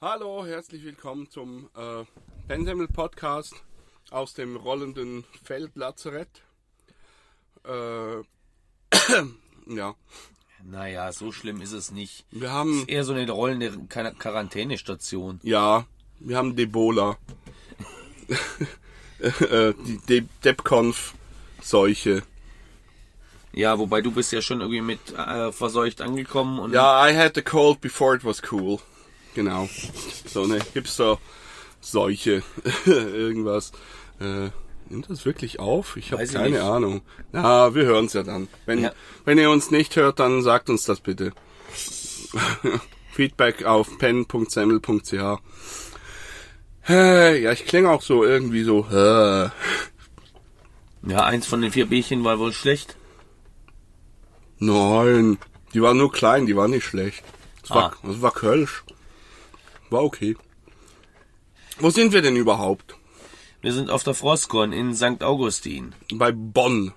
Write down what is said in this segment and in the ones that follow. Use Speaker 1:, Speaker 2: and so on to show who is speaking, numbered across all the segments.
Speaker 1: Hallo, herzlich willkommen zum Pensemmel Podcast aus dem rollenden Feldlazarett. Ja.
Speaker 2: Naja, so schlimm ist es nicht.
Speaker 1: Wir haben
Speaker 2: Es ist eher so eine rollende Quarantänestation.
Speaker 1: Ja, wir haben Debola. Die DebConf-Seuche.
Speaker 2: Ja, wobei du bist ja schon irgendwie mit verseucht angekommen. Und
Speaker 1: Ja, I had the cold before it was cool. Genau. So eine Hipster-Seuche. Irgendwas. Nimmt das wirklich auf? Ich habe keine
Speaker 2: nicht.
Speaker 1: Ahnung. Na, wir hören es ja dann. Wenn ihr uns nicht hört, dann sagt uns das bitte. Feedback auf pen.semmel.ch. Ja, ich klinge auch so irgendwie so.
Speaker 2: Ja, eins von den 4 Bierchen war wohl schlecht.
Speaker 1: Nein, die war nur klein, die war nicht schlecht. Das war Kölsch. War okay. Wo sind wir denn überhaupt?
Speaker 2: Wir sind auf der Frostkorn in St. Augustin.
Speaker 1: Bei Bonn.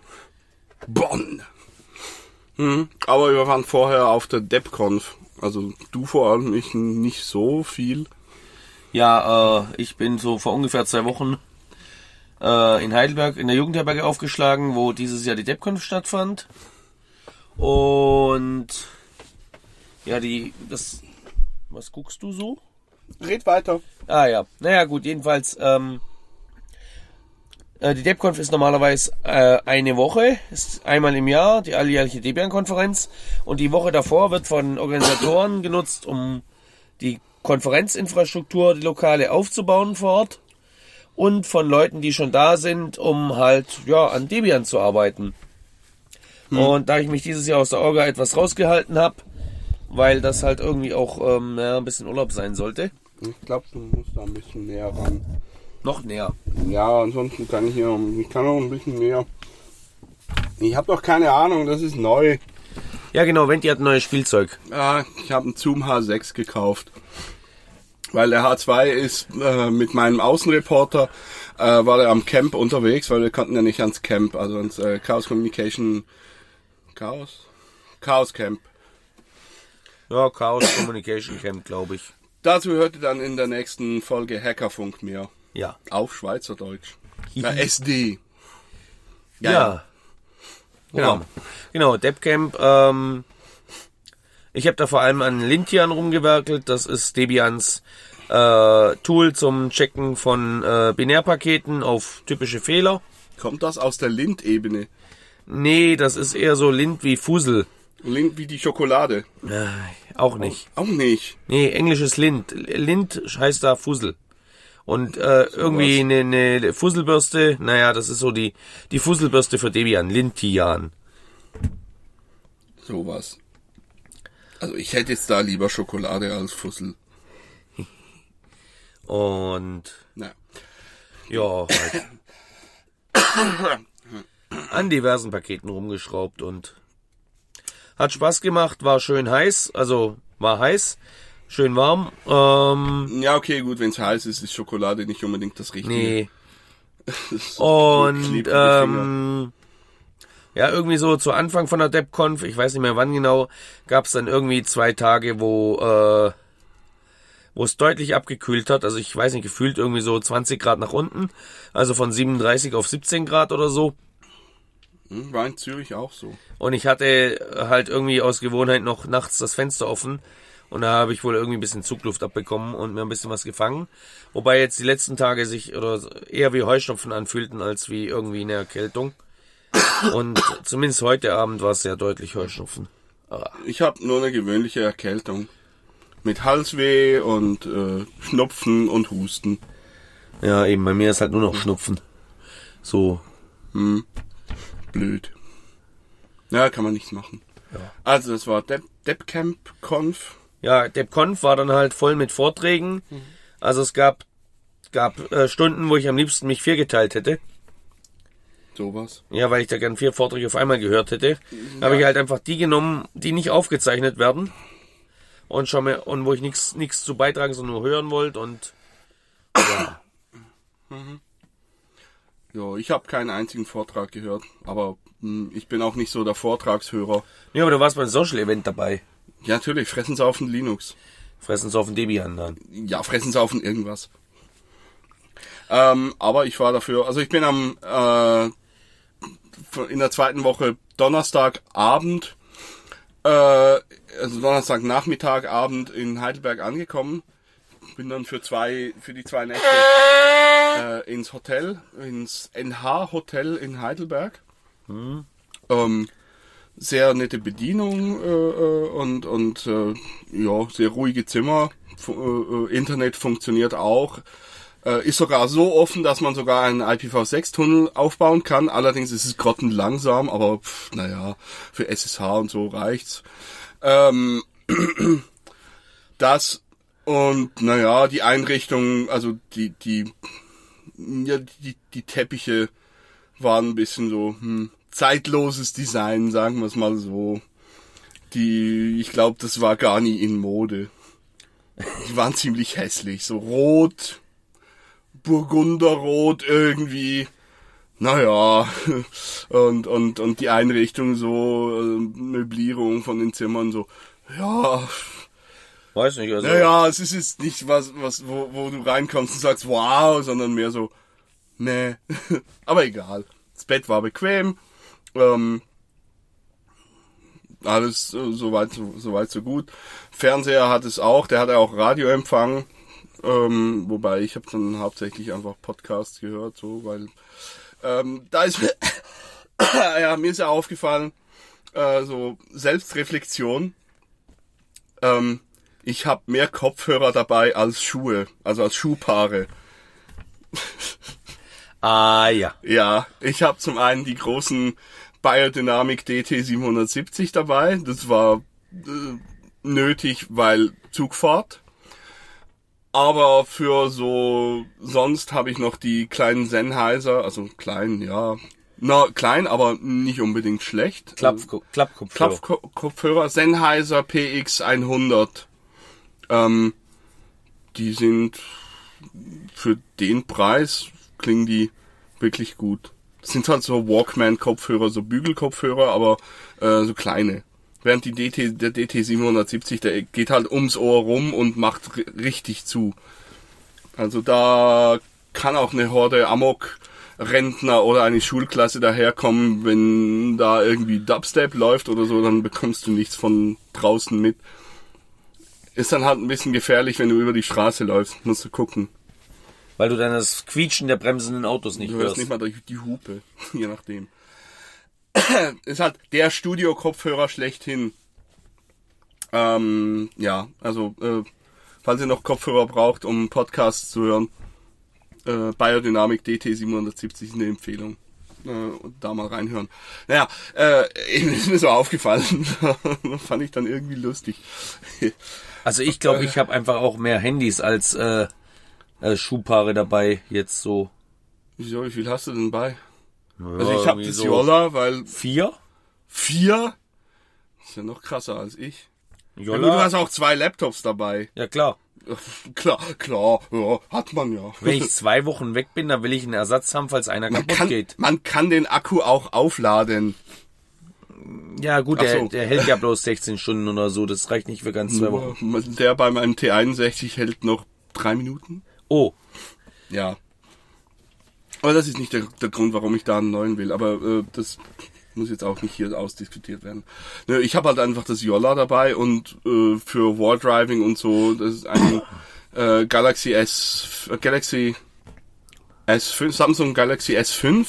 Speaker 1: Aber wir waren vorher auf der DebConf. Also du vor allem, ich nicht so viel.
Speaker 2: Ja, ich bin so vor ungefähr 2 Wochen in Heidelberg in der Jugendherberge aufgeschlagen, wo dieses Jahr die DebConf stattfand. Und ja, was guckst du so?
Speaker 1: Red weiter.
Speaker 2: Ah ja, naja gut, jedenfalls, die DebConf ist normalerweise eine Woche, ist einmal im Jahr, die alljährliche Debian-Konferenz. Und die Woche davor wird von Organisatoren genutzt, um die Konferenzinfrastruktur, die Lokale aufzubauen vor Ort. Und von Leuten, die schon da sind, um halt, ja, an Debian zu arbeiten. Und da ich mich dieses Jahr aus der Orga etwas rausgehalten habe, weil das halt irgendwie auch ein bisschen Urlaub sein sollte.
Speaker 1: Ich glaube, du musst da ein bisschen näher ran.
Speaker 2: Noch näher.
Speaker 1: Ja, ansonsten kann ich auch ein bisschen näher. Ich habe doch keine Ahnung, das ist neu.
Speaker 2: Ja genau, Venti hat ein neues Spielzeug.
Speaker 1: Ich habe einen Zoom H6 gekauft. Weil der H2 ist mit meinem Außenreporter, war der am Camp unterwegs, weil wir konnten ja nicht ans Camp, also ans Chaos Camp.
Speaker 2: Ja, Chaos Communication Camp, glaube ich.
Speaker 1: Dazu hört ihr dann in der nächsten Folge Hackerfunk mehr.
Speaker 2: Ja.
Speaker 1: Auf Schweizerdeutsch. Na, SD.
Speaker 2: Ja. Genau, DebCamp. Ich habe da vor allem an Lintian rumgewerkelt. Das ist Debians Tool zum Checken von Binärpaketen auf typische Fehler.
Speaker 1: Kommt das aus der Lint-Ebene?
Speaker 2: Nee, das ist eher so Lint wie Fusel.
Speaker 1: Lint wie die Schokolade?
Speaker 2: Auch nicht.
Speaker 1: Auch nicht.
Speaker 2: Nee, englisches Lint. Lint heißt da Fusel. Und irgendwie eine Fusselbürste, naja, das ist so die Fusselbürste für Debian, Lintian.
Speaker 1: Sowas. Also ich hätte jetzt da lieber Schokolade als Fussel.
Speaker 2: Und
Speaker 1: Na.
Speaker 2: ja, halt an diversen Paketen rumgeschraubt und hat Spaß gemacht, war schön heiß, also war heiß, schön warm.
Speaker 1: Ja, okay, gut, wenn es heiß ist, ist Schokolade nicht unbedingt das Richtige.
Speaker 2: Nee.
Speaker 1: So
Speaker 2: Und ja, irgendwie so zu Anfang von der DebConf, ich weiß nicht mehr wann genau, gab es dann irgendwie 2 Tage, wo es deutlich abgekühlt hat. Also ich weiß nicht, gefühlt irgendwie so 20 Grad nach unten. Also von 37 auf 17 Grad oder so.
Speaker 1: War in Zürich auch so.
Speaker 2: Und ich hatte halt irgendwie aus Gewohnheit noch nachts das Fenster offen. Und da habe ich wohl irgendwie ein bisschen Zugluft abbekommen und mir ein bisschen was gefangen. Wobei jetzt die letzten Tage sich oder eher wie Heuschnupfen anfühlten, als wie irgendwie eine Erkältung. Und zumindest heute Abend war es sehr deutlich Heuschnupfen.
Speaker 1: Ich habe nur eine gewöhnliche Erkältung. Mit Halsweh und Schnupfen und Husten.
Speaker 2: Ja, eben, bei mir ist halt nur noch Schnupfen. So.
Speaker 1: Blöd. Ja, kann man nichts machen.
Speaker 2: Ja.
Speaker 1: Also das war DebCamp-Conf.
Speaker 2: Ja, DebConf war dann halt voll mit Vorträgen. Also es gab Stunden, wo ich am liebsten mich 4 geteilt hätte.
Speaker 1: Sowas.
Speaker 2: Ja, weil ich da gern 4 Vorträge auf einmal gehört hätte. Ja. Habe ich halt einfach die genommen, die nicht aufgezeichnet werden. Und wo ich nichts zu beitragen, sondern nur hören wollte und ja.
Speaker 1: Ja, ich habe keinen einzigen Vortrag gehört, aber ich bin auch nicht so der Vortragshörer.
Speaker 2: Ja, aber du warst beim Social Event dabei.
Speaker 1: Ja, natürlich, fressen sie auf den Linux.
Speaker 2: Fressen sie auf den Debian dann.
Speaker 1: Ja, fressen sie auf irgendwas. Aber ich war dafür, also ich bin in der zweiten Woche Donnerstagabend, also Donnerstagnachmittag, Abend in Heidelberg angekommen. Bin dann für die 2 Nächte ins Hotel, ins NH Hotel in Heidelberg. Sehr nette Bedienung und ja, sehr ruhige Zimmer. Internet funktioniert auch. Ist sogar so offen, dass man sogar einen IPv6-Tunnel aufbauen kann. Allerdings ist es grottenlangsam, aber naja, für SSH und so reicht's. Das und naja, die Einrichtung, also die Teppiche waren ein bisschen so zeitloses Design, sagen wir es mal so. Ich glaube, das war gar nie in Mode. Die waren ziemlich hässlich, so rot, Burgunderrot irgendwie. Naja, und die Einrichtung so, Möblierung von den Zimmern so, ja.
Speaker 2: Weiß nicht, also.
Speaker 1: Naja, es ist jetzt nicht wo du reinkommst und sagst, wow, sondern mehr so, nee. Aber egal. Das Bett war bequem. Alles soweit so gut. Fernseher hat es auch, der hatte auch Radioempfang. Wobei ich habe dann hauptsächlich einfach Podcasts gehört, so, weil da ist ja, mir ist ja aufgefallen, so Selbstreflexion. Ich habe mehr Kopfhörer dabei als Schuhe, also als Schuhpaare.
Speaker 2: Ah ja.
Speaker 1: Ja, ich habe zum einen die großen Biodynamic DT770 dabei. Das war nötig, weil Zugfahrt. Aber für so, sonst habe ich noch die kleinen Sennheiser, also klein, ja, klein, aber nicht unbedingt schlecht. Klappkopfhörer, Sennheiser PX100. Die sind für den Preis, klingen die wirklich gut. Das sind halt so Walkman-Kopfhörer, so Bügelkopfhörer, aber so kleine. Während der DT770, der geht halt ums Ohr rum und macht richtig zu. Also da kann auch eine Horde Amok-Rentner oder eine Schulklasse daherkommen, wenn da irgendwie Dubstep läuft oder so, dann bekommst du nichts von draußen mit. Ist dann halt ein bisschen gefährlich, wenn du über die Straße läufst, musst du gucken.
Speaker 2: Weil du dann das Quietschen der bremsenden Autos nicht hörst.
Speaker 1: Du hörst nicht mal die Hupe, je nachdem. Ist halt der Studio-Kopfhörer schlechthin. Ja, also falls ihr noch Kopfhörer braucht, um Podcasts zu hören, Biodynamic DT770 ist eine Empfehlung. Da mal reinhören. Naja, ist mir so aufgefallen. Fand ich dann irgendwie lustig.
Speaker 2: Also ich glaube, ich habe einfach auch mehr Handys als Schuhpaare dabei jetzt so.
Speaker 1: Wieso, wie viel hast du denn bei?
Speaker 2: Ja,
Speaker 1: also ich habe das so Jolla, weil...
Speaker 2: 4?
Speaker 1: 4? Das ist ja noch krasser als ich.
Speaker 2: Jolla?
Speaker 1: Ja, du hast auch 2 Laptops dabei.
Speaker 2: Ja, klar.
Speaker 1: Klar, ja, hat man ja.
Speaker 2: Wenn ich 2 Wochen weg bin, dann will ich einen Ersatz haben, falls einer kaputt geht.
Speaker 1: Man kann den Akku auch aufladen.
Speaker 2: Ja gut, der hält ja bloß 16 Stunden oder so, das reicht nicht für ganz 2 Wochen.
Speaker 1: Der bei meinem T61 hält noch 3 Minuten.
Speaker 2: Oh.
Speaker 1: Ja. Aber das ist nicht der Grund, warum ich da einen neuen will. Aber das muss jetzt auch nicht hier ausdiskutiert werden. Ich habe halt einfach das Jolla dabei und für Wardriving und so, das ist ein Galaxy S5, Samsung Galaxy S5.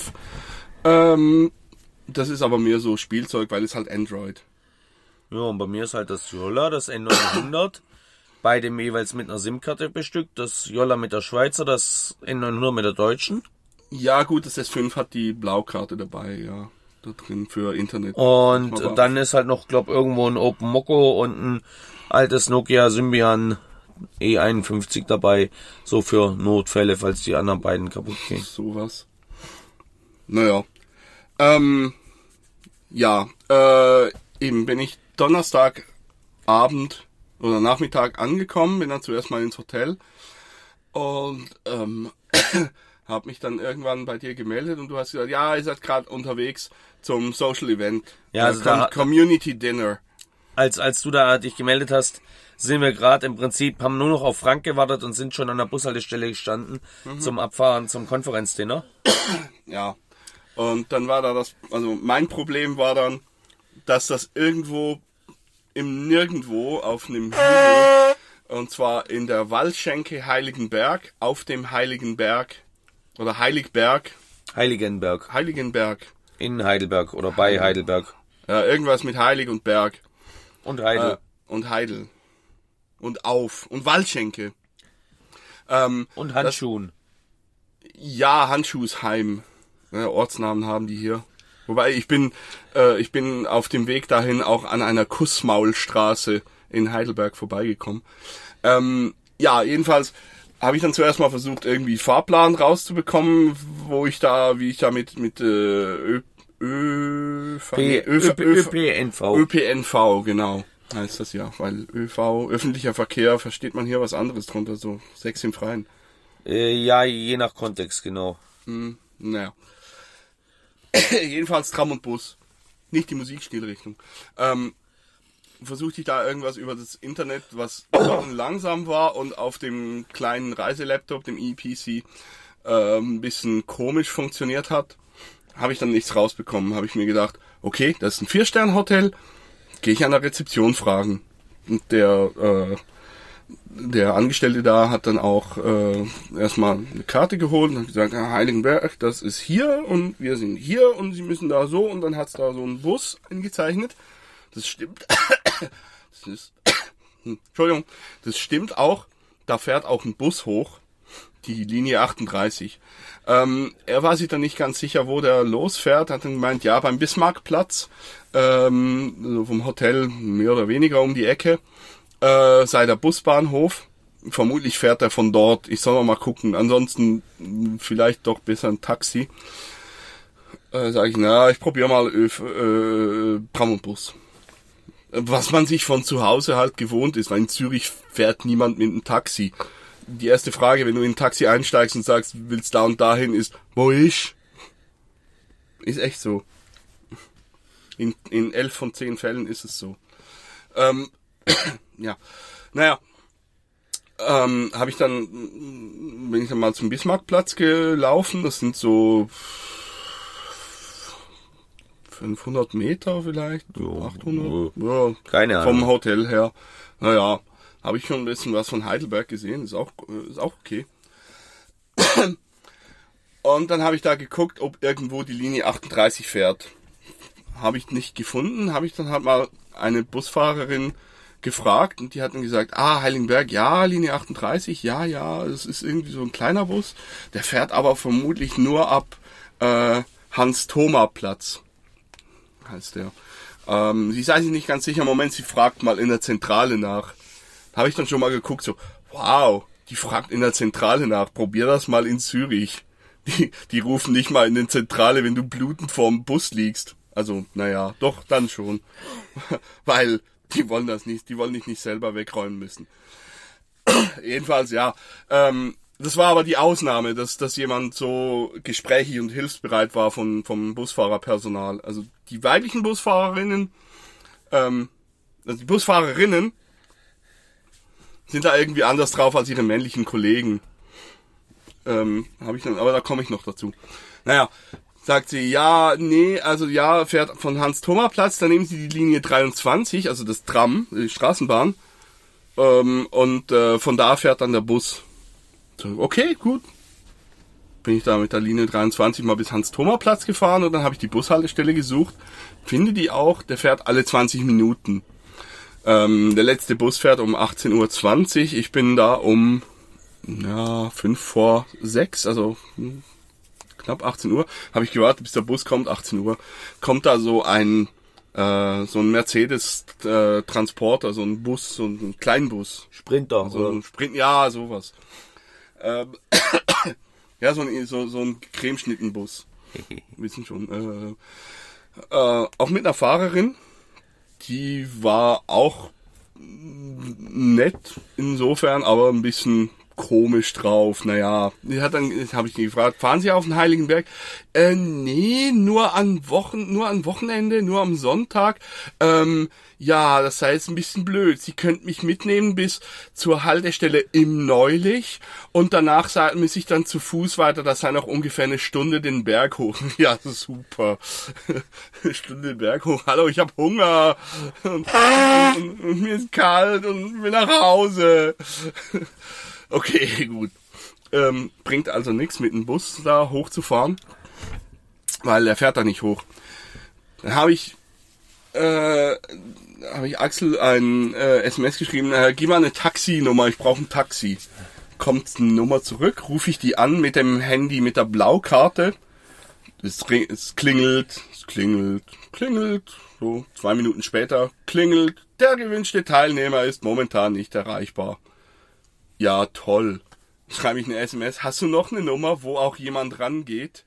Speaker 1: Das ist aber mehr so Spielzeug, weil es halt Android.
Speaker 2: Ja, und bei mir ist halt das Jolla, das N900. Beide jeweils mit einer SIM-Karte bestückt. Das Jolla mit der Schweizer, das N900 mit der deutschen.
Speaker 1: Ja gut, das S5 hat die Blaukarte dabei, ja. Da drin für Internet.
Speaker 2: Und dann ist halt noch, glaub, irgendwo ein Open Moco und ein altes Nokia Symbian E51 dabei. So für Notfälle, falls die anderen beiden kaputt gehen.
Speaker 1: Sowas. Naja. Ja, eben bin ich Donnerstagabend oder Nachmittag angekommen, bin dann zuerst mal ins Hotel und habe mich dann irgendwann bei dir gemeldet und du hast gesagt, ja, ihr seid gerade unterwegs zum Social Event,
Speaker 2: ja, also
Speaker 1: Community Dinner.
Speaker 2: Als du da dich gemeldet hast, sind wir gerade im Prinzip, haben nur noch auf Frank gewartet und sind schon an der Bushaltestelle gestanden zum Abfahren zum Konferenzdinner.
Speaker 1: Ja. Und dann war da also mein Problem war dann, dass das irgendwo im Nirgendwo auf einem Hügel, und zwar in der Waldschenke Heiligenberg, auf dem Heiligenberg, oder Heiligenberg.
Speaker 2: In Heidelberg oder bei Heidelberg.
Speaker 1: Ja, irgendwas mit Heilig und Berg.
Speaker 2: Und Heidel.
Speaker 1: Und Heidel. Und und Waldschenke.
Speaker 2: Und Handschuhen.
Speaker 1: Handschuhsheim. Ja, Ortsnamen haben die hier. Wobei ich bin auf dem Weg dahin auch an einer Kussmaulstraße in Heidelberg vorbeigekommen. Jedenfalls habe ich dann zuerst mal versucht, irgendwie Fahrplan rauszubekommen, wie ich da mit ÖPNV, genau, heißt das ja, weil ÖV, öffentlicher Verkehr, versteht man hier was anderes drunter, so 6 im Freien.
Speaker 2: Ja, je nach Kontext, genau.
Speaker 1: Naja. Jedenfalls Tram und Bus. Nicht die Musikstilrichtung. Versuchte ich da irgendwas über das Internet, was langsam war und auf dem kleinen Reiselaptop, dem ePC, ein bisschen komisch funktioniert hat. Habe ich dann nichts rausbekommen. Habe ich mir gedacht, okay, das ist ein 4-Sterne-Hotel, gehe ich an der Rezeption fragen. Und der Angestellte da hat dann auch erstmal eine Karte geholt und hat gesagt, Heiligenberg, das ist hier und wir sind hier und Sie müssen da so, und dann hat's da so einen Bus eingezeichnet. Das stimmt. Entschuldigung, das stimmt auch. Da fährt auch ein Bus hoch, die Linie 38. Er war sich dann nicht ganz sicher, wo der losfährt, hat dann gemeint, ja, beim Bismarckplatz, also vom Hotel mehr oder weniger um die Ecke, sei der Busbahnhof. Vermutlich fährt er von dort. Ich soll mal gucken. Ansonsten vielleicht doch besser ein Taxi. Sag ich, ich probiere mal Tram und Bus. Was man sich von zu Hause halt gewohnt ist, weil in Zürich fährt niemand mit einem Taxi. Die erste Frage, wenn du in ein Taxi einsteigst und sagst, willst da und dahin, ist, wo ich? Ist echt so. In 11 von 10 Fällen ist es so. Ja, naja, bin ich dann mal zum Bismarckplatz gelaufen. Das sind so 500 Meter vielleicht, 800, ja,
Speaker 2: keine Ahnung.
Speaker 1: Vom Hotel her. Naja, habe ich schon ein bisschen was von Heidelberg gesehen, ist auch okay. Und dann habe ich da geguckt, ob irgendwo die Linie 38 fährt. Habe ich nicht gefunden, habe ich dann halt mal eine Busfahrerin gefragt und die hat dann gesagt, Heiligenberg, ja, Linie 38, ja, es ist irgendwie so ein kleiner Bus, der fährt aber vermutlich nur ab Hans-Thoma-Platz, heißt der. Sie sei sich nicht ganz sicher, Moment, sie fragt mal in der Zentrale nach. Da habe ich dann schon mal geguckt, so, wow, die fragt in der Zentrale nach, probier das mal in Zürich. Die rufen nicht mal in der Zentrale, wenn du blutend vorm Bus liegst. Also, naja, doch, dann schon. Weil die wollen das nicht, die wollen dich nicht selber wegräumen müssen. Jedenfalls, ja. Das war aber die Ausnahme, dass jemand so gesprächig und hilfsbereit war vom Busfahrerpersonal. Also die weiblichen Busfahrerinnen, also die Busfahrerinnen sind da irgendwie anders drauf als ihre männlichen Kollegen. Aber da komme ich noch dazu. Naja, sagt sie, fährt von Hans-Thoma-Platz, dann nehmen sie die Linie 23, also das Tram, die Straßenbahn, und von da fährt dann der Bus. So, okay, gut. Bin ich da mit der Linie 23 mal bis Hans-Thoma-Platz gefahren und dann habe ich die Bushaltestelle gesucht. Finde die auch, der fährt alle 20 Minuten. Der letzte Bus fährt um 18.20 Uhr. Ich bin da um 5 vor 6, also knapp 18 Uhr. Habe ich gewartet, bis der Bus kommt, 18 Uhr. Kommt da so ein Mercedes Transporter, so ein Bus, so ein Kleinbus.
Speaker 2: Sprinter.
Speaker 1: So ein Sprint, ja, sowas. Ja, so ein Cremeschnittenbus. Wissen schon. Auch mit einer Fahrerin, die war auch nett insofern, aber ein bisschen komisch drauf. Naja, habe ich ihn gefragt, fahren Sie auf den Heiligenberg? Nee, nur am Wochenende, nur am Sonntag. Ja, das sei jetzt ein bisschen blöd. Sie könnten mich mitnehmen bis zur Haltestelle im Neulich und danach muss ich dann zu Fuß weiter. Das sei noch ungefähr eine Stunde den Berg hoch. Ja, super. Eine Stunde den Berg hoch. Hallo, ich habe Hunger und mir ist kalt und will nach Hause. Okay, gut. Bringt also nichts, mit dem Bus da hochzufahren, weil er fährt da nicht hoch. Dann habe ich Axel ein SMS geschrieben, gib mal eine Taxinummer, ich brauche ein Taxi. Kommt eine Nummer zurück, rufe ich die an mit dem Handy, mit der Blaukarte. Es klingelt, so 2 Minuten später klingelt, der gewünschte Teilnehmer ist momentan nicht erreichbar. Ja, toll. Schreibe ich eine SMS, hast du noch eine Nummer, wo auch jemand rangeht?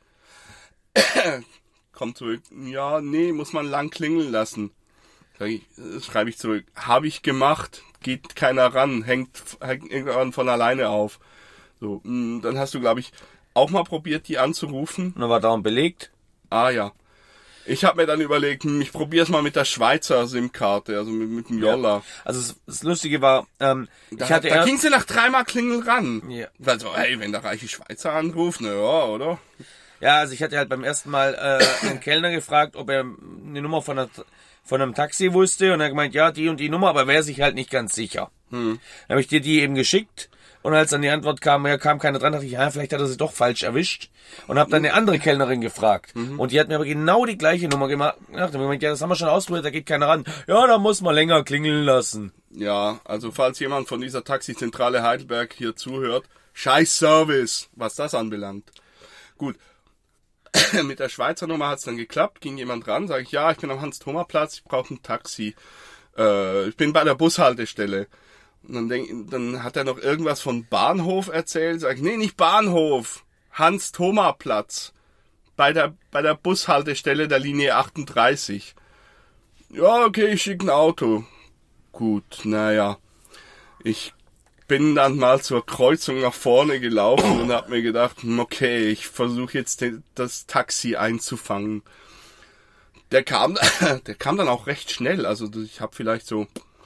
Speaker 1: Kommt zurück, ja, nee, muss man lang klingeln lassen. Schreibe ich zurück, habe ich gemacht, geht keiner ran, hängt irgendwann von alleine auf. So, dann hast du, glaube ich, auch mal probiert, die anzurufen.
Speaker 2: Und dann war da belegt.
Speaker 1: Ah ja. Ich habe mir dann überlegt, ich probiere es mal mit der Schweizer SIM-Karte, also mit dem Jolla.
Speaker 2: Ja. Also das Lustige war,
Speaker 1: da ging sie nach 3-mal Klingeln ran.
Speaker 2: Ja.
Speaker 1: Also, hey, wenn der reiche Schweizer anruft, na ja, oder?
Speaker 2: Ja, also ich hatte halt beim ersten Mal einen Kellner gefragt, ob er eine Nummer von einem Taxi wusste und er hat gemeint, ja, die und die Nummer, aber wäre sich halt nicht ganz sicher. Dann habe ich dir die eben geschickt und als dann die Antwort kam, ja, kam keiner dran, dachte ich, ja, vielleicht hat er sie doch falsch erwischt und habe dann eine andere Kellnerin gefragt und die hat mir aber genau die gleiche Nummer gemacht. Dann habe ich gemeint, ja, das haben wir schon ausprobiert, da geht keiner ran. Ja, da muss man länger klingeln lassen.
Speaker 1: Ja, also falls jemand von dieser Taxizentrale Heidelberg hier zuhört, scheiß Service, was das anbelangt. Gut. Mit der Schweizer Nummer hat's dann geklappt, ging jemand ran, sage ich, ja, ich bin am Hans-Thoma-Platz, ich brauche ein Taxi. Ich bin bei der Bushaltestelle. Und dann hat er noch irgendwas von Bahnhof erzählt, sag ich, nee, nicht Bahnhof, Hans-Thoma-Platz. Bei der Bushaltestelle der Linie 38. Ja, okay, ich schicke ein Auto. Gut, naja. Ich bin dann mal zur Kreuzung nach vorne gelaufen und habe mir gedacht, okay, ich versuche jetzt das Taxi einzufangen. Der kam dann auch recht schnell, also ich habe vielleicht so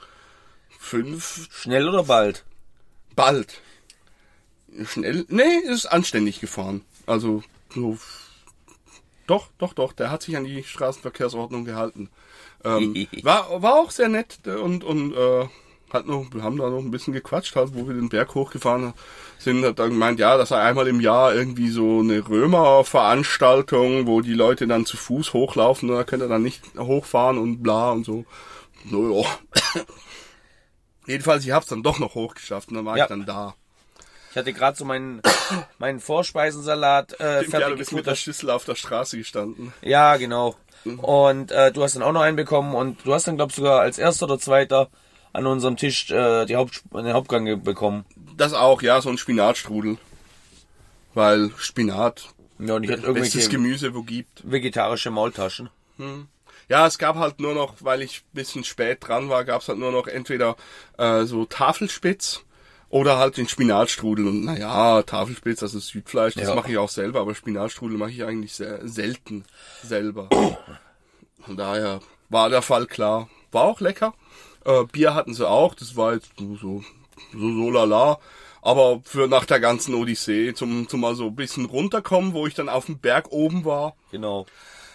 Speaker 1: 5...
Speaker 2: Schnell oder bald?
Speaker 1: Bald. Schnell? Nee, ist anständig gefahren. Also so... Doch, der hat sich an die Straßenverkehrsordnung gehalten. War auch sehr nett und wir haben da noch ein bisschen gequatscht, halt, wo wir den Berg hochgefahren sind, hat dann gemeint, ja, das sei einmal im Jahr irgendwie so eine Römerveranstaltung, wo die Leute dann zu Fuß hochlaufen und da könnt ihr dann nicht hochfahren und bla und so. No, ja. Jedenfalls, ich hab's dann doch noch hochgeschafft und dann war ich dann da.
Speaker 2: Ich hatte gerade so meinen Vorspeisensalat fertig.
Speaker 1: Ja, du bist mit der Schüssel auf der Straße gestanden.
Speaker 2: Ja, genau. Und du hast dann auch noch einen bekommen und du hast dann, glaube ich, sogar als erster oder zweiter an unserem Tisch den Hauptgang bekommen.
Speaker 1: Das auch, ja, so ein Spinatstrudel. Weil Spinat,
Speaker 2: ja, und ich hatte
Speaker 1: bestes Gemüse, wo gibt.
Speaker 2: Vegetarische Maultaschen.
Speaker 1: Ja, es gab halt nur noch, weil ich ein bisschen spät dran war, gab's halt nur noch entweder so Tafelspitz oder halt den Spinatstrudel. Und naja, Tafelspitz, das ist Südfleisch, das mache ich auch selber, aber Spinatstrudel mache ich eigentlich sehr selten selber. Von daher war der Fall klar. War auch lecker. Bier hatten sie auch, das war jetzt so lala. Aber für nach der ganzen Odyssee, zum mal so ein bisschen runterkommen, wo ich dann auf dem Berg oben war.
Speaker 2: Genau.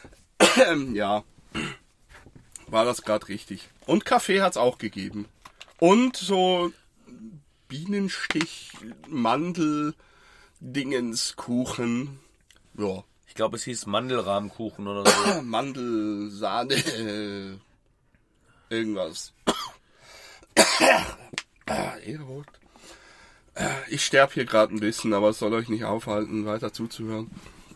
Speaker 1: Ja, war das gerade richtig. Und Kaffee hat's auch gegeben. Und so Bienenstich, Mandel, Dingenskuchen. Ja.
Speaker 2: Ich glaube, es hieß Mandelrahmkuchen oder so.
Speaker 1: Mandelsahne, irgendwas. Ich sterbe hier gerade ein bisschen, aber es soll euch nicht aufhalten, weiter zuzuhören.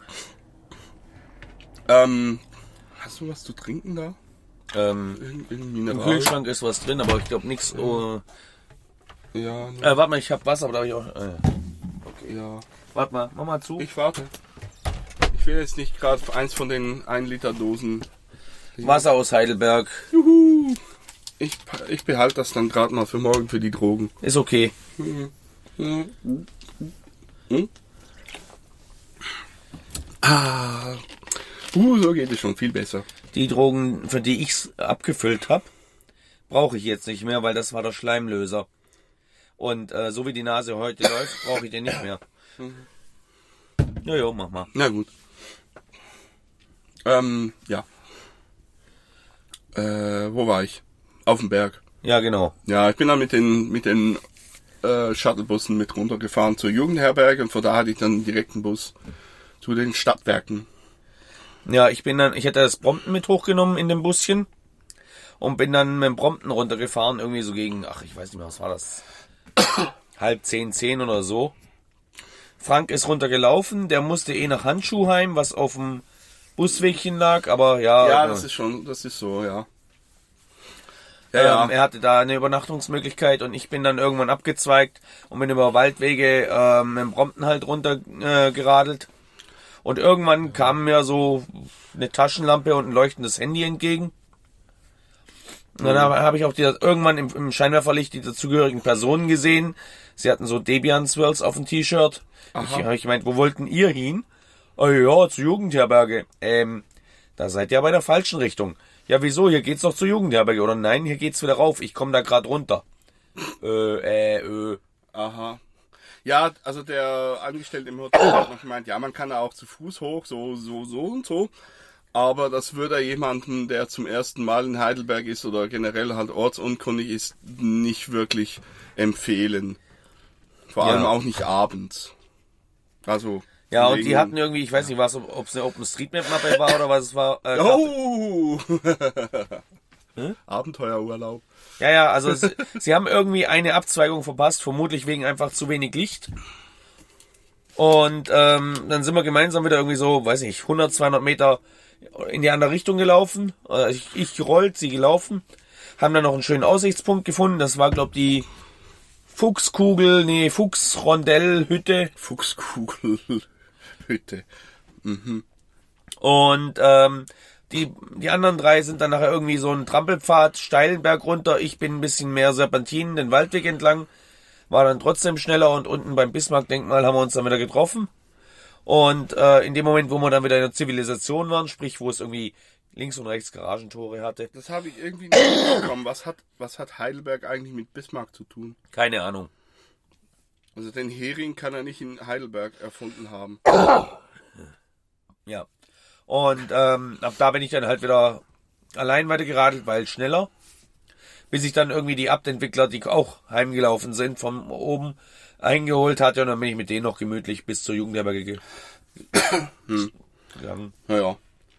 Speaker 1: Hast du was zu trinken da?
Speaker 2: Im Kühlschrank ist was drin, aber ich glaube nichts.
Speaker 1: Ja.
Speaker 2: Warte mal, ich habe Wasser, aber da habe ich auch.
Speaker 1: Okay. Ja.
Speaker 2: Warte mal, mach mal zu.
Speaker 1: Ich warte. Ich will jetzt nicht gerade eins von den 1 Liter Dosen.
Speaker 2: Wasser aus Heidelberg.
Speaker 1: Juhu. Ich behalte das dann gerade mal für morgen für die Drogen.
Speaker 2: Ist okay.
Speaker 1: So geht es schon viel besser.
Speaker 2: Die Drogen, für die ich's abgefüllt habe, brauche ich jetzt nicht mehr, weil das war der Schleimlöser. Und so wie die Nase heute läuft, brauche ich den nicht mehr. Jojo, mach mal.
Speaker 1: Na gut. Ja. Wo war ich? Auf dem Berg.
Speaker 2: Ja, genau.
Speaker 1: Ja, ich bin dann mit den Shuttlebussen mit runtergefahren zur Jugendherberge und von da hatte ich dann einen direkten Bus zu den Stadtwerken.
Speaker 2: Ja, ich hätte das Brompton mit hochgenommen in dem Buschen und bin dann mit dem Brompton runtergefahren, irgendwie so gegen, ich weiß nicht mehr, was war das? 9:30, 10 oder so. Frank ist runtergelaufen, der musste nach Handschuhheim, was auf dem Buswegchen lag, aber ja.
Speaker 1: Ja, das ist so, ja. Ja.
Speaker 2: Er hatte da eine Übernachtungsmöglichkeit und ich bin dann irgendwann abgezweigt und bin über Waldwege mit dem Brompton halt runter geradelt. Und irgendwann kam mir so eine Taschenlampe und ein leuchtendes Handy entgegen. Und dann habe ich auch irgendwann im Scheinwerferlicht die dazugehörigen Personen gesehen. Sie hatten so Debian Swirls auf dem T-Shirt. Habe ich gemeint, wo wollten ihr hin? Oh ja, zur Jugendherberge. Da seid ihr bei der falschen Richtung. Ja, wieso? Hier geht's doch zur Jugendherberge. Oder nein, hier geht's wieder rauf. Ich komme da gerade runter.
Speaker 1: Aha. Ja, also der Angestellte im Hotel hat noch gemeint, ja, man kann da auch zu Fuß hoch, so und so. Aber das würde jemanden, der zum ersten Mal in Heidelberg ist oder generell halt ortsunkundig ist, nicht wirklich empfehlen. Vor allem auch nicht abends. Also.
Speaker 2: Ja, und die hatten irgendwie, ich weiß nicht, ob es eine OpenStreetMap-Mappe war oder was es war.
Speaker 1: Abenteuerurlaub.
Speaker 2: Ja, also sie haben irgendwie eine Abzweigung verpasst, vermutlich wegen einfach zu wenig Licht. Und dann sind wir gemeinsam wieder irgendwie so, weiß nicht, 100, 200 Meter in die andere Richtung gelaufen. Ich gerollt, sie gelaufen. Haben dann noch einen schönen Aussichtspunkt gefunden. Das war, glaube ich, die Fuchsrondellhütte.
Speaker 1: Fuchskugelhütte. Mhm.
Speaker 2: Und die anderen drei sind dann nachher irgendwie so einen Trampelpfad, steilen Berg runter. Ich bin ein bisschen mehr Serpentinen, den Waldweg entlang. War dann trotzdem schneller und unten beim Bismarck-Denkmal haben wir uns dann wieder getroffen. Und in dem Moment, wo wir dann wieder in der Zivilisation waren, sprich, wo es irgendwie links und rechts Garagentore hatte.
Speaker 1: Das habe ich irgendwie nicht mitbekommen. Was hat Heidelberg eigentlich mit Bismarck zu tun?
Speaker 2: Keine Ahnung.
Speaker 1: Also den Hering kann er nicht in Heidelberg erfunden haben.
Speaker 2: Ja. Und ab da bin ich dann halt wieder allein weiter geradelt, weil schneller. Bis ich dann irgendwie die Abt-Entwickler, die auch heimgelaufen sind, von oben eingeholt hatte. Und dann bin ich mit denen noch gemütlich bis zur Jugendherberge gegangen.
Speaker 1: Naja.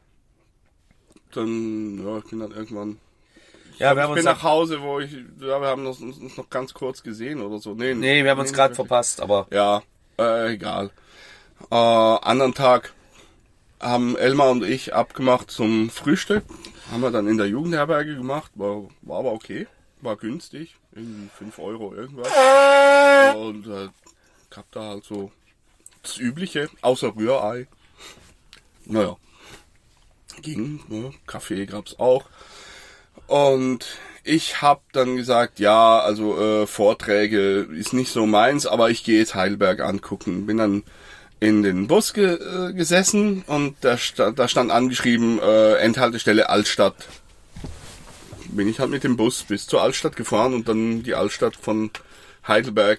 Speaker 1: Dann, ich bin dann irgendwann...
Speaker 2: Ja,
Speaker 1: ich bin nach Hause, wir haben uns noch ganz kurz gesehen oder so.
Speaker 2: Nee, wir haben uns gerade verpasst, aber...
Speaker 1: Ja, egal. Anderen Tag haben Elmar und ich abgemacht zum Frühstück. Haben wir dann in der Jugendherberge gemacht. War aber okay. War günstig. Irgendwie 5 Euro irgendwas. Und gab da halt so das Übliche, außer Rührei. Naja. Ging, ne? Kaffee gab's auch. Und ich habe dann gesagt, ja, also Vorträge ist nicht so meins, aber ich gehe jetzt Heidelberg angucken. Bin dann in den Bus gesessen und da stand angeschrieben, Endhaltestelle Altstadt. Bin ich halt mit dem Bus bis zur Altstadt gefahren und dann die Altstadt von Heidelberg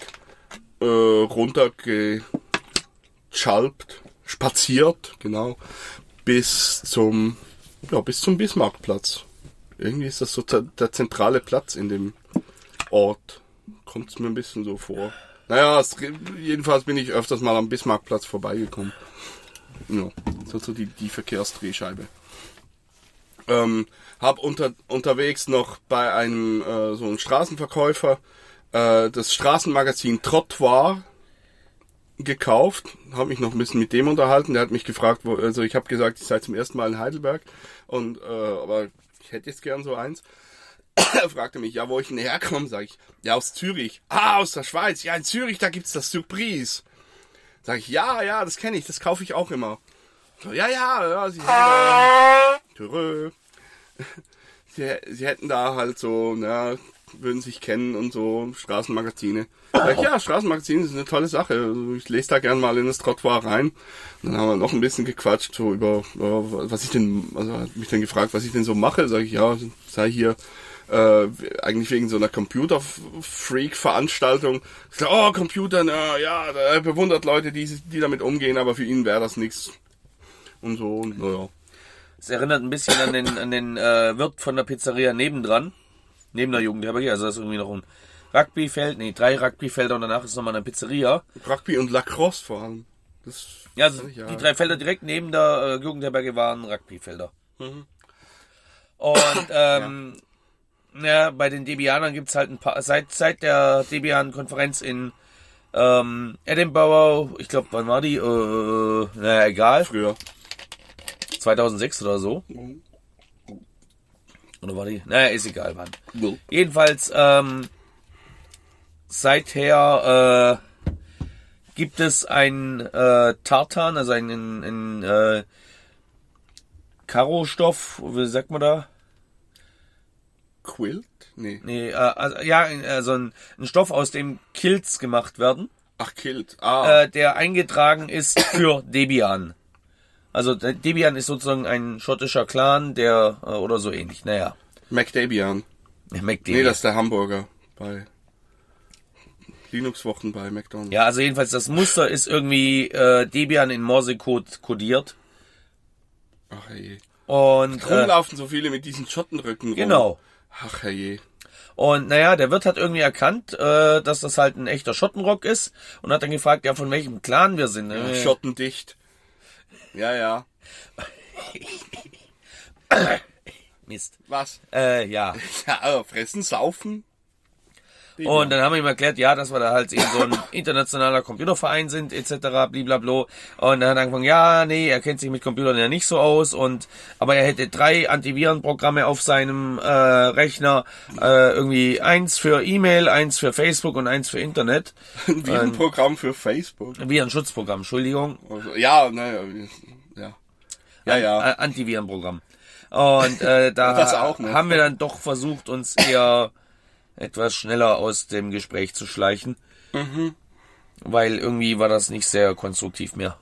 Speaker 1: spaziert, genau, bis zum Bismarckplatz. Irgendwie ist das so der zentrale Platz in dem Ort. Kommt es mir ein bisschen so vor. Naja, jedenfalls bin ich öfters mal am Bismarckplatz vorbeigekommen. Ja, so die Verkehrsdrehscheibe. Hab unterwegs noch bei einem so einem Straßenverkäufer das Straßenmagazin Trottoir gekauft, habe mich noch ein bisschen mit dem unterhalten. Der hat mich gefragt, also ich habe gesagt, ich sei zum ersten Mal in Heidelberg und aber ich hätte jetzt gern so eins. Er fragte mich, ja, wo ich denn herkomme, sage ich, ja, aus Zürich. Ah, aus der Schweiz. Ja, in Zürich, da gibt's das Surprise. Sag ich, ja, das kenne ich, das kaufe ich auch immer. So, ja, sie hätten da halt so, würden sich kennen und so, Straßenmagazine. Sag ich, ja, Straßenmagazine ist eine tolle Sache. Also ich lese da gern mal in das Trottoir rein. Und dann haben wir noch ein bisschen gequatscht, so über, was ich denn, also er hat mich dann gefragt, was ich denn so mache. Sag ich, ja, sei hier, eigentlich wegen so einer Computer-Freak-Veranstaltung. Ich sag, oh, Computer, na, ja, er bewundert Leute, die damit umgehen, aber für ihn wäre das nichts. Und so, und naja.
Speaker 2: Es erinnert ein bisschen an den Wirt von der Pizzeria nebendran. Neben der Jugendherberge. Also das ist irgendwie noch ein Rugbyfeld. 3 Rugbyfelder und danach ist nochmal eine Pizzeria.
Speaker 1: Rugby und Lacrosse vor allem. Das
Speaker 2: ja, also die 3 Felder direkt neben der Jugendherberge waren Rugbyfelder. Mhm. Und ja, bei den Debianern gibt's halt ein paar, seit der Debian-Konferenz in Edinburgh, ich glaube, wann war die? Naja, egal.
Speaker 1: Früher.
Speaker 2: 2006 oder so. Mhm. Oder war die? Naja, ist egal wann.
Speaker 1: Mhm.
Speaker 2: Jedenfalls, seither gibt es ein Tartan, also einen Karo-Stoff, wie sagt man da?
Speaker 1: Quilt? Nee.
Speaker 2: Nee, also ein Stoff, aus dem Kilts gemacht werden.
Speaker 1: Ach, Kilt. Ah.
Speaker 2: Der eingetragen ist für Debian. Also Debian ist sozusagen ein schottischer Clan, der oder so ähnlich. Naja.
Speaker 1: MacDebian.
Speaker 2: MacDebian.
Speaker 1: Nee, das ist der Hamburger bei Linux-Wochen bei McDonald's.
Speaker 2: Ja, also jedenfalls das Muster ist irgendwie Debian in Morsecode kodiert.
Speaker 1: Ach je.
Speaker 2: Und
Speaker 1: rumlaufen so viele mit diesen Schottenrücken rum.
Speaker 2: Genau.
Speaker 1: Ach je.
Speaker 2: Und naja, der Wirt hat irgendwie erkannt, dass das halt ein echter Schottenrock ist und hat dann gefragt, ja, von welchem Clan wir sind.
Speaker 1: Ja, schottendicht. Ja.
Speaker 2: Mist.
Speaker 1: Was?
Speaker 2: Ja.
Speaker 1: Ja, aber fressen, saufen.
Speaker 2: Und dann haben wir ihm erklärt, ja, dass wir da halt eben so ein internationaler Computerverein sind, etc., blablabla. Und dann hat er angefangen, ja, nee, er kennt sich mit Computern ja nicht so aus, aber er hätte 3 Antivirenprogramme auf seinem Rechner, irgendwie 1 für E-Mail, 1 für Facebook und 1 für Internet.
Speaker 1: Ein Virenprogramm für Facebook.
Speaker 2: Ein Virenschutzprogramm, Entschuldigung.
Speaker 1: Also, ja, naja, ja.
Speaker 2: Antivirenprogramm. Und da auch, ne? Haben wir dann doch versucht, uns eher etwas schneller aus dem Gespräch zu schleichen. Mhm. Weil irgendwie war das nicht sehr konstruktiv mehr.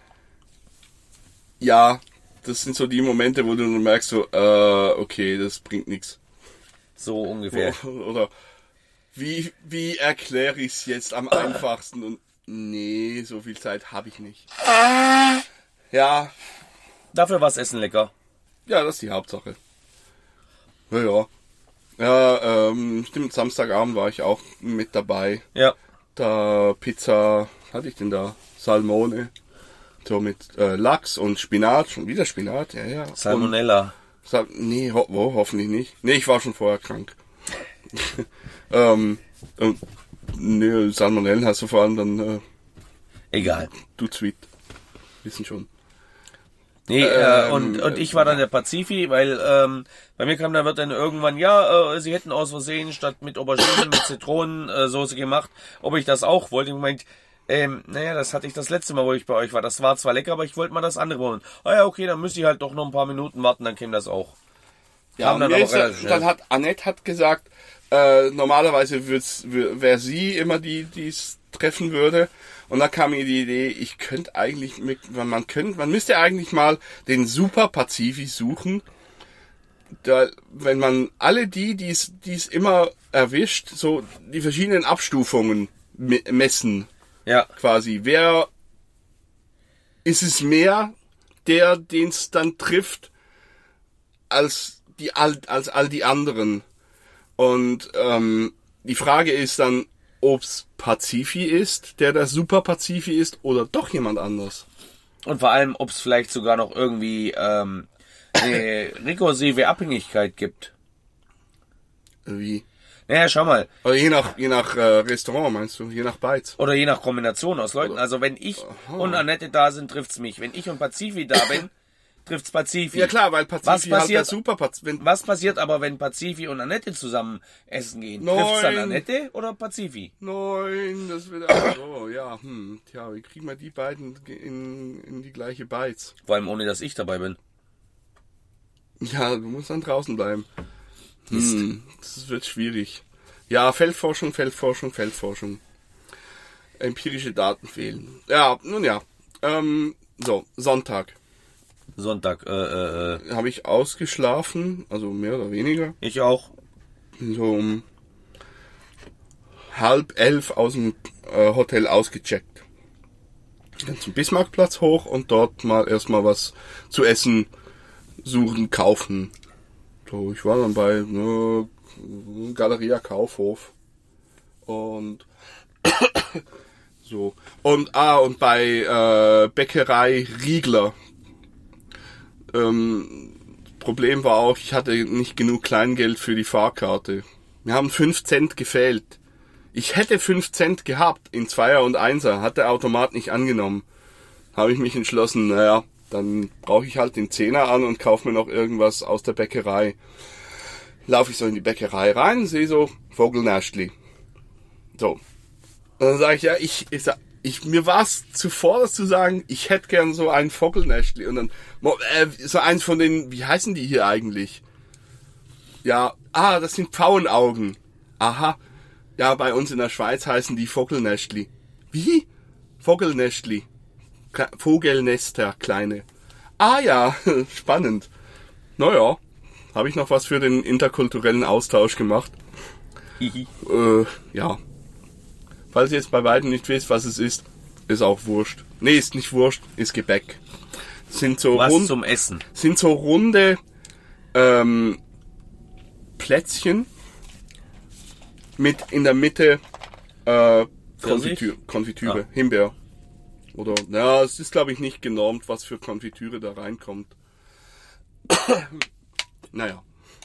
Speaker 1: Ja, das sind so die Momente, wo du merkst so, okay, das bringt nichts.
Speaker 2: So ungefähr.
Speaker 1: Oder wie erkläre ich es jetzt am einfachsten? Und nee, so viel Zeit habe ich nicht. Ja.
Speaker 2: Dafür war das Essen lecker.
Speaker 1: Ja, das ist die Hauptsache. Ja. Ja, stimmt, Samstagabend war ich auch mit dabei.
Speaker 2: Ja.
Speaker 1: Da Pizza, was hatte ich denn da? Salmone. So mit Lachs und Spinat, schon wieder Spinat, ja.
Speaker 2: Salmonella.
Speaker 1: Nee, hoffentlich nicht. Nee, ich war schon vorher krank. Nee, Salmonellen hast du vor allem dann...
Speaker 2: Egal.
Speaker 1: Du Tweet. Wissen schon.
Speaker 2: Nee, und ich war dann der Pazifi, weil bei mir kam, da wird dann irgendwann, sie hätten aus Versehen statt mit Auberginen mit Zitronensoße gemacht, ob ich das auch wollte. Ich meinte, naja, das hatte ich das letzte Mal, wo ich bei euch war. Das war zwar lecker, aber ich wollte mal das andere wollen. Ah ja, okay, dann müsste ich halt doch noch ein paar Minuten warten, dann käme das auch.
Speaker 1: Ja, dann hat Annette gesagt, normalerweise wäre sie immer die es treffen würde. Und da kam mir die Idee, ich könnte eigentlich man müsste eigentlich mal den Super Pazifi suchen. Da, wenn man alle die es immer erwischt, so die verschiedenen Abstufungen messen.
Speaker 2: Ja.
Speaker 1: Quasi. Wer ist es mehr, den es dann trifft, als all die anderen? Und die Frage ist dann, ob's Pazifi ist, der Super Pazifi ist, oder doch jemand anders.
Speaker 2: Und vor allem, ob's vielleicht sogar noch irgendwie eine rekursive Abhängigkeit gibt.
Speaker 1: Wie?
Speaker 2: Naja, schau mal.
Speaker 1: Oder je nach Restaurant, meinst du? Je nach Bytes?
Speaker 2: Oder je nach Kombination aus Leuten. Also wenn ich und Annette da sind, trifft's mich. Wenn ich und Pazifi da bin, trifft's Pazifi.
Speaker 1: Ja klar, weil Pazifi halt der Super Pazifi...
Speaker 2: Was passiert aber, wenn Pazifi und Annette zusammen essen gehen? Trifft's dann Annette oder Pazifi?
Speaker 1: Nein, das wird auch so, ja. Tja, wie kriegen wir die beiden in die gleiche Bytes?
Speaker 2: Vor allem ohne, dass ich dabei bin.
Speaker 1: Ja, du musst dann draußen bleiben. Das wird schwierig. Ja, Feldforschung. Empirische Daten fehlen. Ja, nun ja. So, Sonntag. Habe ich ausgeschlafen, also mehr oder weniger.
Speaker 2: Ich auch.
Speaker 1: So um 10:30 aus dem Hotel ausgecheckt. Dann zum Bismarckplatz hoch und dort mal erstmal was zu essen suchen, kaufen. So, ich war dann bei Galeria Kaufhof und so und bei Bäckerei Riegler. Problem war auch, ich hatte nicht genug Kleingeld für die Fahrkarte. Wir haben 5 Cent gefehlt. Ich hätte 5 Cent gehabt in Zweier und Einser, hat der Automat nicht angenommen. Habe ich mich entschlossen, naja, dann brauche ich halt den Zehner an und kaufe mir noch irgendwas aus der Bäckerei. Laufe ich so in die Bäckerei rein, sehe so Vogelnestli. So. Und dann sage ich, ja, mir war es zuvor, das zu sagen, ich hätte gern so ein Vogelnestli. Und dann, so eins von den, wie heißen die hier eigentlich? Ja, das sind Pfauenaugen. Aha. Ja, bei uns in der Schweiz heißen die Vogelnestli. Wie? Vogelnestli. Vogelnester, kleine. Ah ja, spannend. Naja, habe ich noch was für den interkulturellen Austausch gemacht. Ja. Falls ihr jetzt bei weitem nicht wisst, was es ist auch Wurst. Nee, ist nicht Wurst, ist Gebäck. Sind so
Speaker 2: was zum Essen.
Speaker 1: Sind so runde Plätzchen mit in der Mitte Konfitüre, Himbeer. Oder, ja, es ist glaube ich nicht genormt, was für Konfitüre da reinkommt. Naja.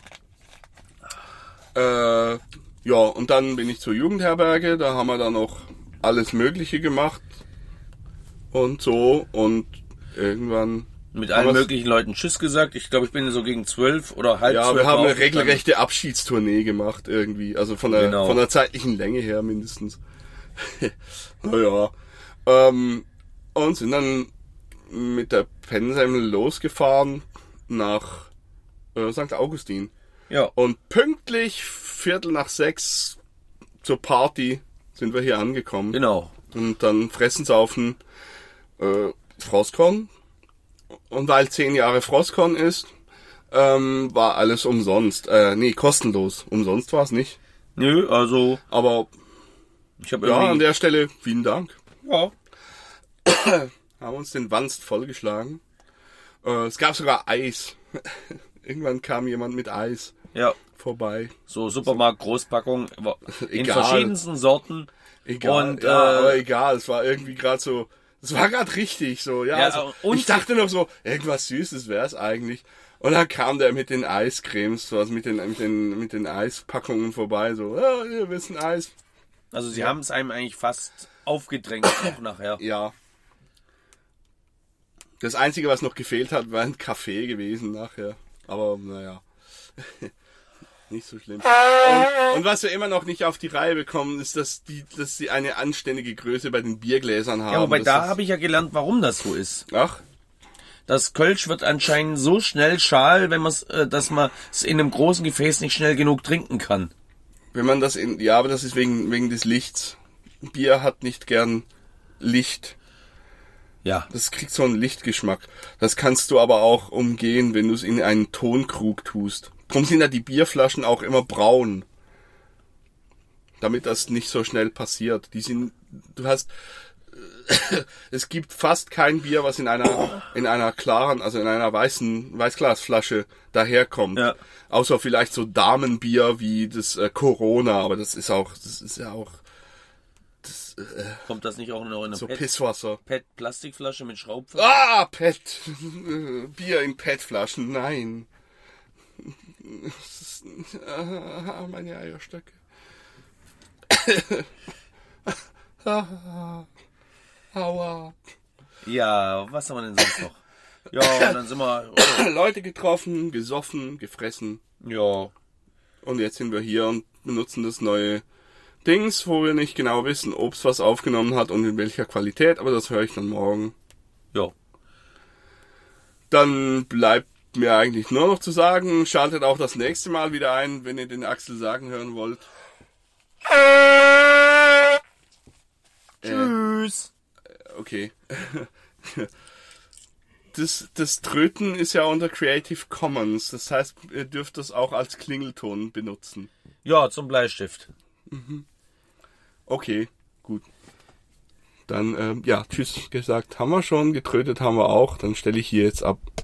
Speaker 1: Ja, und dann bin ich zur Jugendherberge, da haben wir dann noch alles Mögliche gemacht und so und irgendwann...
Speaker 2: Mit allen möglichen Leuten Tschüss gesagt. Ich glaube, ich bin so gegen 12 oder halb 12.
Speaker 1: Ja, wir haben eine regelrechte Abschiedstournee gemacht irgendwie, also von der zeitlichen Länge her mindestens. Naja. Und sind dann mit der Pennsemmel losgefahren nach St. Augustin.
Speaker 2: Ja.
Speaker 1: Und pünktlich 5:45 zur Party sind wir hier angekommen.
Speaker 2: Genau.
Speaker 1: Und dann fressen, saufen, Frostkorn. Und weil 10 Jahre Frostkorn ist, war alles umsonst. Kostenlos. Umsonst war es nicht.
Speaker 2: Nö, also...
Speaker 1: Aber
Speaker 2: ich habe
Speaker 1: an der Stelle vielen Dank.
Speaker 2: Ja.
Speaker 1: Haben uns den Wanst vollgeschlagen. Es gab sogar Eis. Irgendwann kam jemand mit Eis vorbei.
Speaker 2: So Supermarkt Großpackung in
Speaker 1: Egal.
Speaker 2: verschiedensten Sorten.
Speaker 1: Egal.
Speaker 2: Und,
Speaker 1: aber egal. Es war irgendwie gerade so. Es war gerade richtig so. Ja, also, ich dachte noch so, irgendwas Süßes wäre es eigentlich. Und dann kam der mit den Eiscremes, so, also mit den Eispackungen vorbei. So, wir wissen Eis.
Speaker 2: Also sie haben es einem eigentlich fast aufgedrängt auch nachher.
Speaker 1: Ja. Das Einzige, was noch gefehlt hat, war ein Kaffee gewesen nachher. Aber naja, nicht so schlimm. Und was wir immer noch nicht auf die Reihe bekommen, ist, dass sie eine anständige Größe bei den Biergläsern haben.
Speaker 2: Ja, wobei da habe ich ja gelernt, warum das so ist.
Speaker 1: Ach?
Speaker 2: Das Kölsch wird anscheinend so schnell schal, dass man es in einem großen Gefäß nicht schnell genug trinken kann.
Speaker 1: Wenn man das aber das ist wegen des Lichts. Bier hat nicht gern Licht.
Speaker 2: Ja.
Speaker 1: Das kriegt so einen Lichtgeschmack. Das kannst du aber auch umgehen, wenn du es in einen Tonkrug tust. Darum sind ja die Bierflaschen auch immer braun. Damit das nicht so schnell passiert. Es gibt fast kein Bier, was in einer klaren, also in einer Weißglasflasche daherkommt. Ja. Außer vielleicht so Damenbier wie das Corona, aber das ist ja auch
Speaker 2: kommt das nicht auch noch in eine
Speaker 1: so Pisswasser?
Speaker 2: PET-Plastikflasche mit Schraubverschluss?
Speaker 1: PET! Bier in PET-Flaschen, nein. Meine Eierstöcke. Aua.
Speaker 2: Ja, was haben wir denn sonst noch? Ja, und dann sind wir...
Speaker 1: Leute getroffen, gesoffen, gefressen.
Speaker 2: Ja.
Speaker 1: Und jetzt sind wir hier und benutzen das neue Dings, wo wir nicht genau wissen, ob es was aufgenommen hat und in welcher Qualität, aber das höre ich dann morgen.
Speaker 2: Ja.
Speaker 1: Dann bleibt mir eigentlich nur noch zu sagen, schaltet auch das nächste Mal wieder ein, wenn ihr den Axel sagen hören wollt.
Speaker 2: Tschüss.
Speaker 1: Okay. Das Tröten ist ja unter Creative Commons. Das heißt, ihr dürft das auch als Klingelton benutzen.
Speaker 2: Ja, zum Bleistift.
Speaker 1: Okay, gut. Dann, tschüss gesagt haben wir schon, getrötet haben wir auch. Dann stelle ich hier jetzt ab.